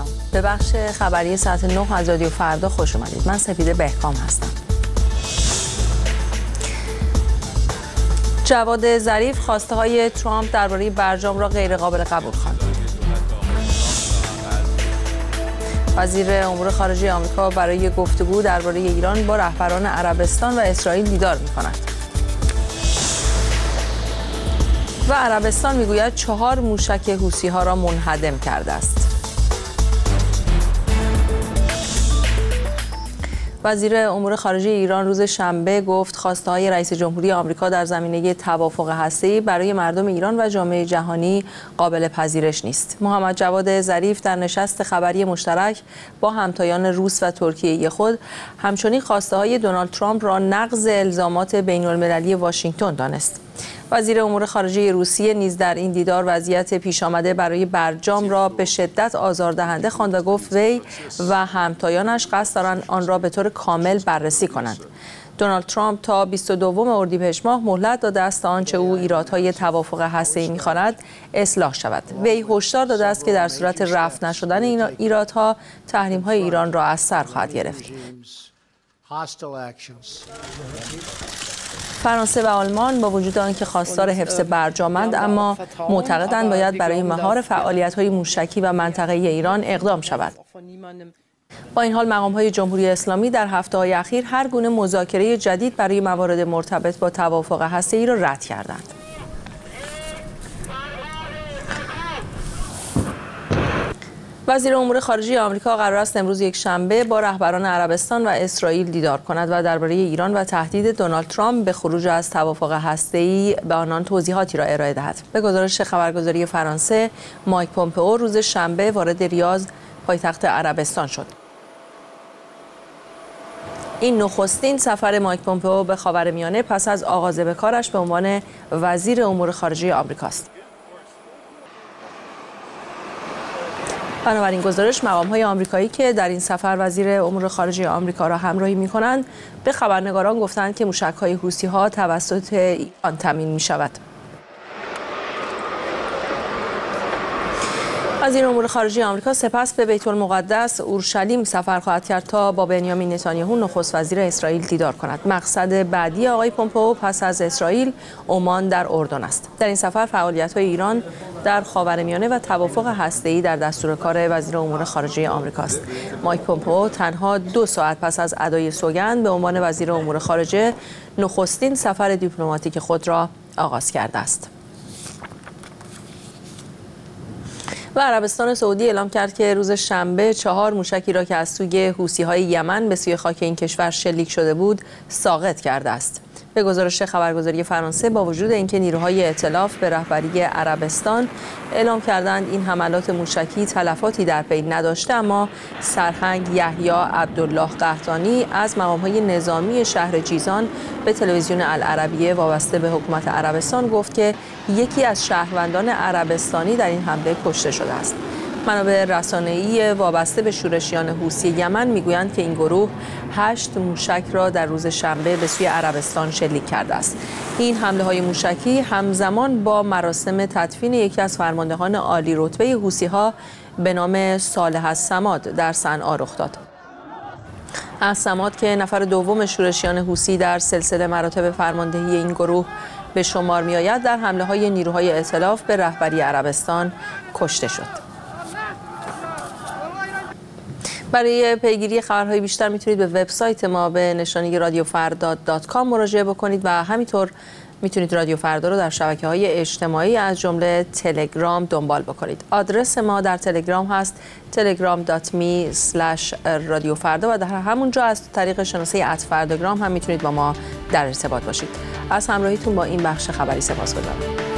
سلام، به بخش خبری ساعت 9 از رادیو فردا خوش اومدید. من سپیده بهکام هستم. جواد ظریف خواسته‌های ترامپ درباره برجام را غیرقابل قبول خواند. وزیر امور خارجه آمریکا برای گفتگو درباره ایران با رهبران عربستان و اسرائیل دیدار می‌کند. و عربستان میگوید 4 موشک حوثی‌ها را منهدم کرده است. وزیر امور خارجه ایران روز شنبه گفت خواسته‌های رئیس جمهوری آمریکا در زمینه توافق هسته‌ای برای مردم ایران و جامعه جهانی قابل پذیرش نیست. محمد جواد ظریف در نشست خبری مشترک با همتایان روس و ترکیه خود همچنین خواسته‌های دونالد ترامپ را نقض الزامات بین‌المللی واشنگتن دانست. وزیر امور خارجه روسیه نیز در این دیدار وضعیت پیش آمده برای برجام را به شدت آزاردهنده خواند و گفت وی و همتایانش قصد دارند آن را به طور کامل بررسی کنند. دونالد ترامپ تا 22 اردیبهشت ماه مهلت داده است تا آنچه او ایرادهای توافق هسته‌ای می‌خواند اصلاح شود. وی هشدار داده است که در صورت رفع نشدن این ایرادها تحریم‌های ایران را از سر خواهد گرفت. فرانسه و آلمان با وجود آنکه خواستار حفظ برجامند اما معتقدند باید برای مهار فعالیت‌های موشکی و منطقه‌ای ایران اقدام شود. با این حال مقام‌های جمهوری اسلامی در هفته‌های اخیر هر گونه مذاکره جدید برای موارد مرتبط با توافق هسته‌ای را رد کردند. وزیر امور خارجه آمریکا قرار است امروز یک شنبه با رهبران عربستان و اسرائیل دیدار کند و درباره ایران و تهدید دونالد ترامپ به خروج از توافق هسته‌ای به آنان توضیحاتی را ارائه دهد. به گزارش خبرگزاری فرانسه، مایک پومپئو روز شنبه وارد ریاض، پایتخت عربستان شد. این نخستین سفر مایک پومپئو به خاورمیانه پس از آغاز به کارش به عنوان وزیر امور خارجه آمریکاست. بنابراین گزارش مقام‌های آمریکایی که در این سفر وزیر امور خارجه آمریکا را همراهی می‌کنند به خبرنگاران گفتند که موشک‌های حوثی‌ها توسط ایران تامین می‌شود. وزیر امور خارجه آمریکا سپس به بیت المقدس اورشلیم سفر خواهد کرد تا با بنیامین نتانیاهو نخست وزیر اسرائیل دیدار کند. مقصد بعدی آقای پومپئو پس از اسرائیل عمان در اردن است. در این سفر فعالیت‌های ایران در خاورمیانه و توافق هسته‌ای در دستور کار وزیر امور خارجه آمریکا است. مایک پومپئو تنها 2 ساعت پس از ادای سوگند به عنوان وزیر امور خارجه نخستین سفر دیپلماتیک خود را آغاز کرده است. و عربستان سعودی اعلام کرد که روز شنبه 4 موشکی را که از سوی حوثی‌های یمن به سوی خاک این کشور شلیک شده بود ساقط کرده است. به گزارش خبرگزاری فرانسه با وجود اینکه نیروهای ائتلاف به رهبری عربستان اعلام کردند این حملات موشکی تلفاتی در پی نداشته، اما سرهنگ یحیی عبدالله قحطانی از مقام‌های نظامی شهر جیزان به تلویزیون العربیه وابسته به حکومت عربستان گفت که یکی از شهروندان عربستانی در این حمله کشته شده است. منابع رسانه‌ای وابسته به شورشیان حوثی یمن میگویند که این گروه 8 موشک را در روز شنبه به سوی عربستان شلیک کرده است. این حمله‌های موشکی همزمان با مراسم تدفین یکی از فرماندهان عالی رتبه حوثی‌ها به نام صالح الصماد در صنعا رخ داد. الصماد که نفر دوم شورشیان حوثی در سلسله مراتب فرماندهی این گروه به شمار می‌آید، در حمله‌های نیروهای ائتلاف به رهبری عربستان کشته شد. برای پیگیری خبرهای بیشتر میتونید به وبسایت ما به نشانی radiofrda.com مراجعه بکنید و همینطور میتونید رادیو فردا رو در شبکه‌های اجتماعی از جمله تلگرام دنبال بکنید. آدرس ما در تلگرام هست telegram.me/radiofarda و در همونجا از طریق شناسه @فرداگرام هم میتونید با ما در ارتباط باشید. از همراهیتون با این بخش خبری سپاسگزارم.